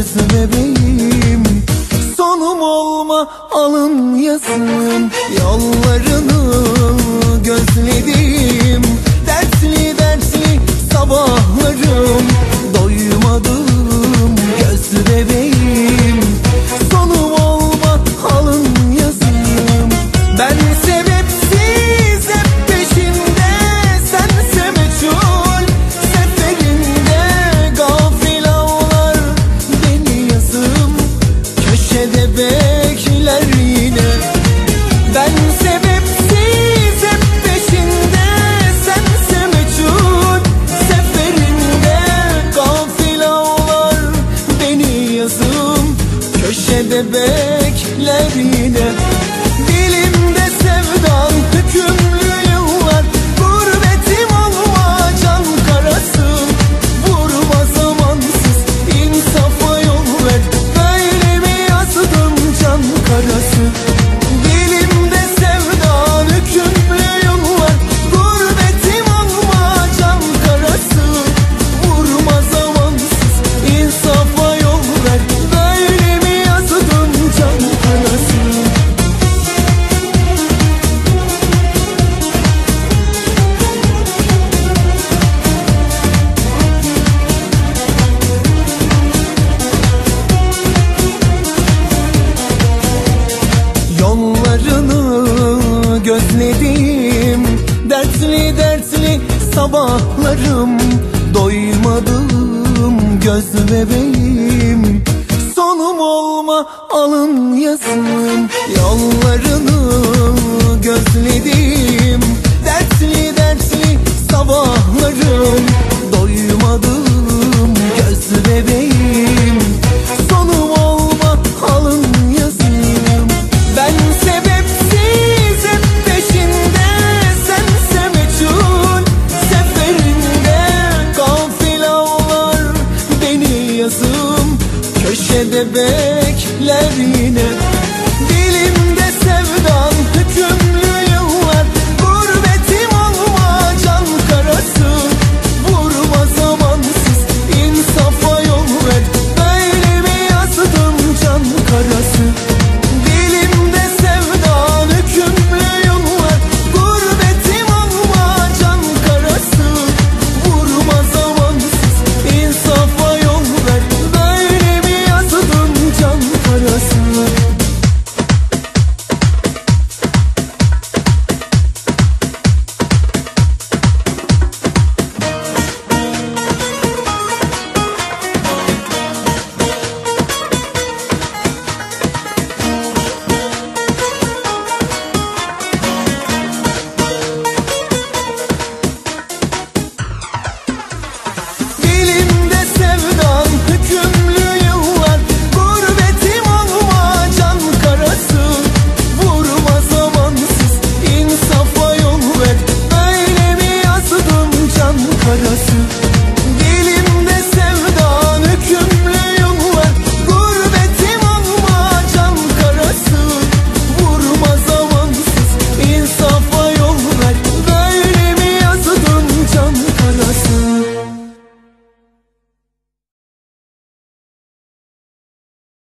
bebeğim. Sonum olma alın yazım, yollarını gözledim. Dertli dertli sabahlarım, doymadım göz bebeğim. Sonum olma alın yazım. Ben sebepsiz hep peşinde, sense meçhul seferinde. Gafil avlar beni yazım, köşede bekler yine. Ben sebepsiz hep peşinde, sense meçhul seferinde. Gafil avlar beni yazım, köşede bekler yine. Dilimde sevdan hükümlü yıllar, gurbetim olma can karası. Vurma zamansız, insafa yol ver, böyle mi yazdım can karası? Dilimde sevdan hükümlü yıllar, gurbetim olma can karası. Vurma zamansız, insafa yol ver, böyle mi yazdım can karası? Yollarını gözledim, dertli dertli sabahlarım, doymadım göz bebeğim. Sonum olma alın yazım, yollarını gözledim. Dertli dertli sabahlarım, doymadım göz bebeğim. Sonum olma alın yazım. Ben sebepsiz hep peşinde, sense meçhul seferinde. Gafil avlar beni yazım, köşede bekler yine.